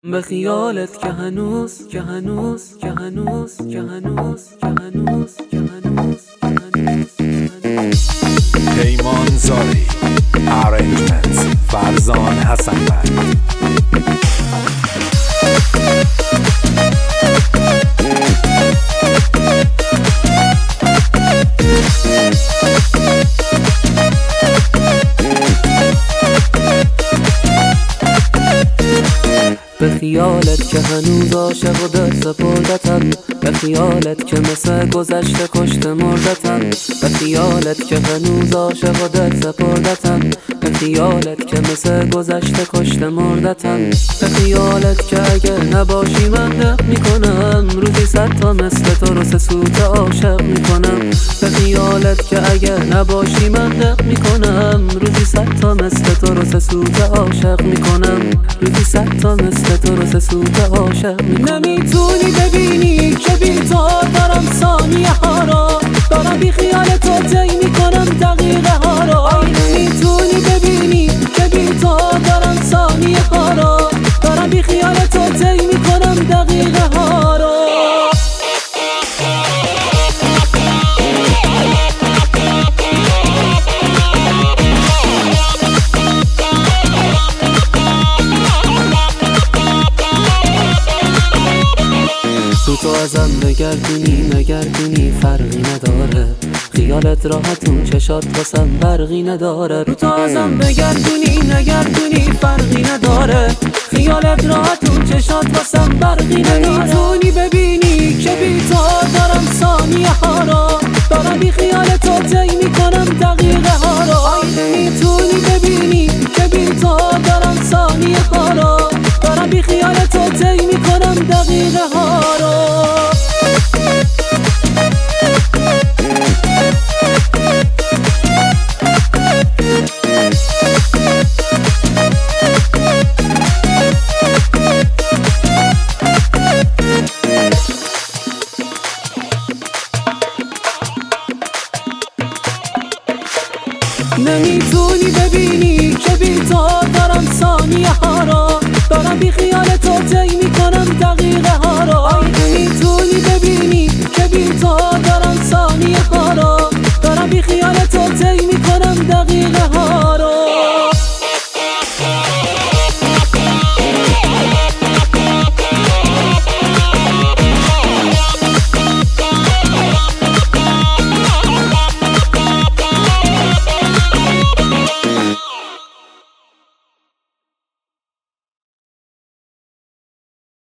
به خیالت که هنوز پیمان زاری ارنجمنت فرزان حسن‌بر به خیالت که هنوز عاشق و دل سپردتم، به خیالت که مثل گذشته کشته مردتم، به خیالت که هنوز عاشق و دل سپردتم، به خیالت که مثل گذشته کشته مردتم، به خیالت که اگه نباشی من دق میکنم، روزی 100 تا مثل تو رو 3 سوت عاشق میکنم، به خیالت که اگه نباشی من دق میکنم، روزی 100 تا مثل تو رو 3 سوت عاشق میکنم، روزی 100 تا مثل تو رو 3 سوت عاشق میکنم. نمیتونی ببینی که بی تو دارم ثانیه ها رو، دارم بی خیال تو طی میکنم دقیقه ها رو. نمیتونی ببینی که بی تو دارم ثانیه ها رو، دارم بی خیال تو طی میکنم دقیقه ها رو. تو ازم نگردونی فرقی نداره، خیالت راحتون چشات واسم برقی نداره. تو ازم نگردونی فرقی نداره، خیالت راحتون چشات واسم برقی نداره. نمیتونی ببینی که بی تو دارم ثانیه ها رو، دارم بی خیال تو طی میکنم دقیقه ها رو. نمیتونی ببینی که بی تو دارم ثانیه ها رو،